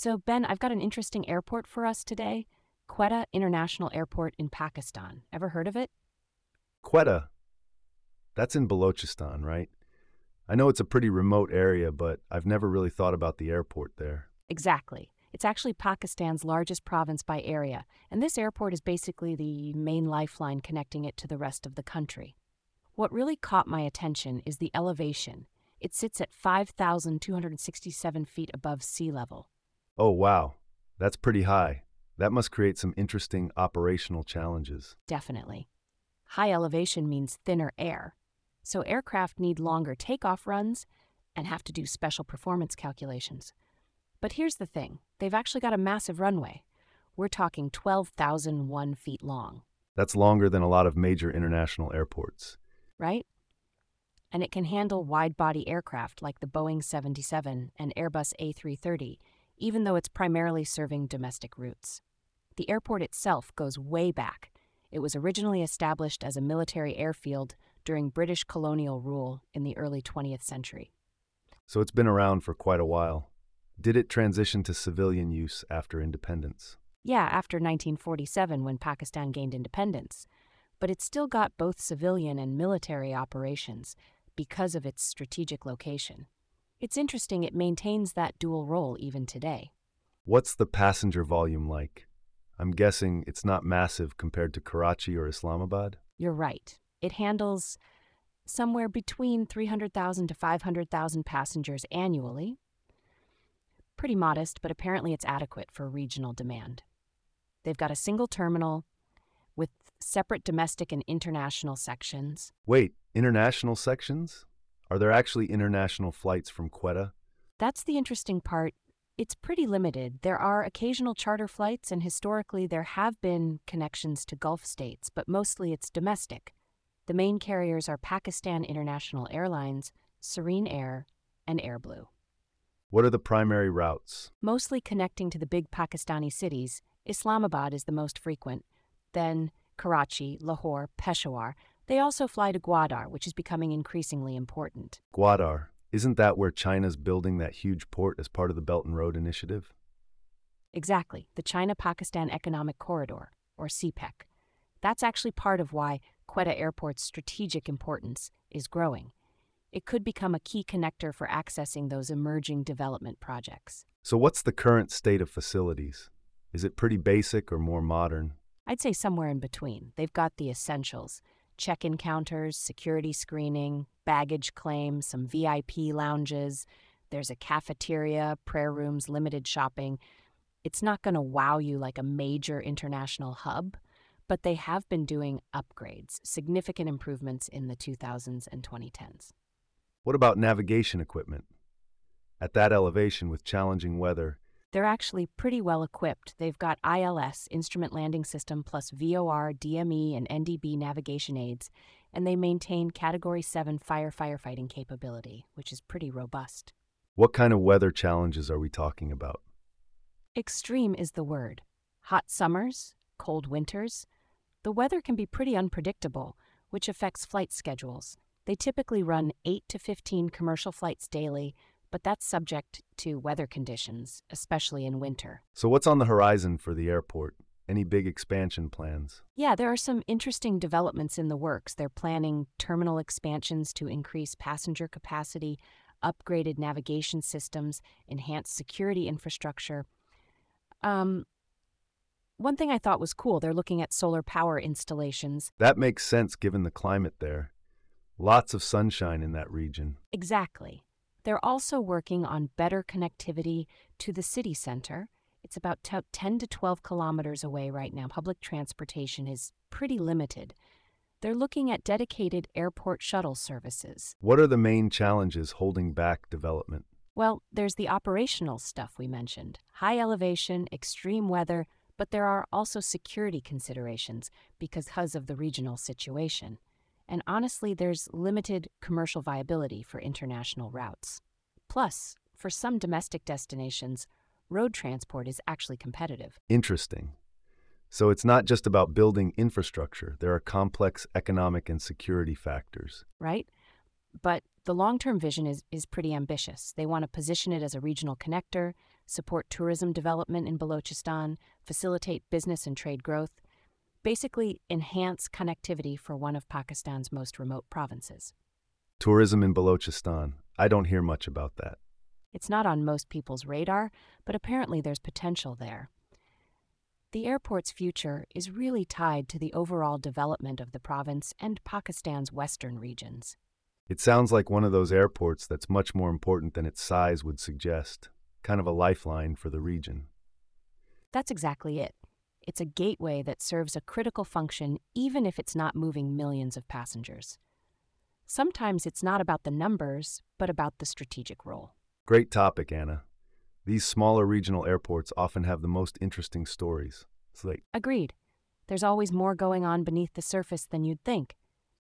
So, Ben, I've got an interesting airport for us today. Quetta International Airport in Pakistan. Ever heard of it? Quetta, that's in Balochistan, right? I know it's a pretty remote area, but I've never really thought about the airport there. Exactly. It's actually Pakistan's largest province by area, and this airport is basically the main lifeline connecting it to the rest of the country. What really caught my attention is the elevation. It sits at 5,267 feet above sea level. Oh, wow. That's pretty high. That must create some interesting operational challenges. Definitely. High elevation means thinner air, so aircraft need longer takeoff runs and have to do special performance calculations. But here's the thing, they've actually got a massive runway. We're talking 12,001 feet long, That's longer than a lot of major international airports. right? And it can handle wide-body aircraft like the Boeing 777 and Airbus A330, even though it's primarily serving domestic routes. The airport itself goes way back. It was originally established as a military airfield during British colonial rule in the early 20th century. So it's been around for quite a while. Did it transition to civilian use after independence? Yeah, after 1947 when Pakistan gained independence. But it's still got both civilian and military operations because of its strategic location. It's interesting it maintains that dual role even today. What's the passenger volume like? I'm guessing it's not massive compared to Karachi or Islamabad? You're right. It handles somewhere between 300,000 to 500,000 passengers annually. Pretty modest, but apparently it's adequate for regional demand. They've got a single terminal with separate domestic and international sections. Wait, international sections? Are there actually international flights from Quetta? That's the interesting part. It's pretty limited. There are occasional charter flights, and historically there have been connections to Gulf states, but mostly it's domestic. The main carriers are Pakistan International Airlines, Serene Air, and AirBlue. What are the primary routes? Mostly connecting to the big Pakistani cities, Islamabad is the most frequent. Then Karachi, Lahore, Peshawar. They also fly to Gwadar, which is becoming increasingly important. Gwadar. Isn't that where China's building that huge port as part of the Belt and Road Initiative? Exactly, the China-Pakistan Economic Corridor, or CPEC. That's actually part of why Quetta Airport's strategic importance is growing. It could become a key connector for accessing those emerging development projects. So what's the current state of facilities? Is it pretty basic or more modern? I'd say somewhere in between. They've got the essentials: check-in counters, security screening, baggage claim, some VIP lounges. There's a cafeteria, prayer rooms, limited shopping. It's not going to wow you like a major international hub, but they have been doing upgrades, significant improvements in the 2000s and 2010s. What about navigation equipment? At that elevation with challenging weather, They're actually pretty well equipped. They've got ILS, Instrument Landing System, plus VOR, DME, and NDB navigation aids, and they maintain Category 7 firefighting capability, which is pretty robust. what kind of weather challenges are we talking about? Extreme is the word. Hot summers, cold winters. The weather can be pretty unpredictable, which affects flight schedules. They typically run 8 to 15 commercial flights daily, but that's subject to weather conditions, especially in winter. So what's on the horizon for the airport? Any big expansion plans? Yeah, there are some interesting developments in the works. They're planning terminal expansions to increase passenger capacity, upgraded navigation systems, enhanced security infrastructure. One thing I thought was cool, they're looking at solar power installations. That makes sense given the climate there. Lots of sunshine in that region. Exactly. They're also working on better connectivity to the city center. It's about 10 to 12 kilometers away right now. Public transportation is pretty limited. They're looking at dedicated airport shuttle services. What are the main challenges holding back development? Well, there's the operational stuff we mentioned: high elevation, extreme weather, but there are also security considerations because of the regional situation. And honestly, there's limited commercial viability for international routes. Plus, for some domestic destinations, road transport is actually competitive, Interesting. So it's not just about building infrastructure, there are complex economic and security factors. right? But the long-term vision is pretty ambitious. They want to position it as a regional connector, support tourism development in Balochistan, facilitate business and trade growth, basically enhance connectivity for one of Pakistan's most remote provinces. Tourism in Balochistan. I don't hear much about that. It's not on most people's radar, but apparently there's potential there. The airport's future is really tied to the overall development of the province and Pakistan's western regions. It sounds like one of those airports that's much more important than its size would suggest, kind of a lifeline for the region. That's exactly it. It's a gateway that serves a critical function even if it's not moving millions of passengers. Sometimes it's not about the numbers, but about the strategic role. Great topic, Anna. These smaller regional airports often have the most interesting stories. It's like, Agreed. There's always more going on beneath the surface than you'd think.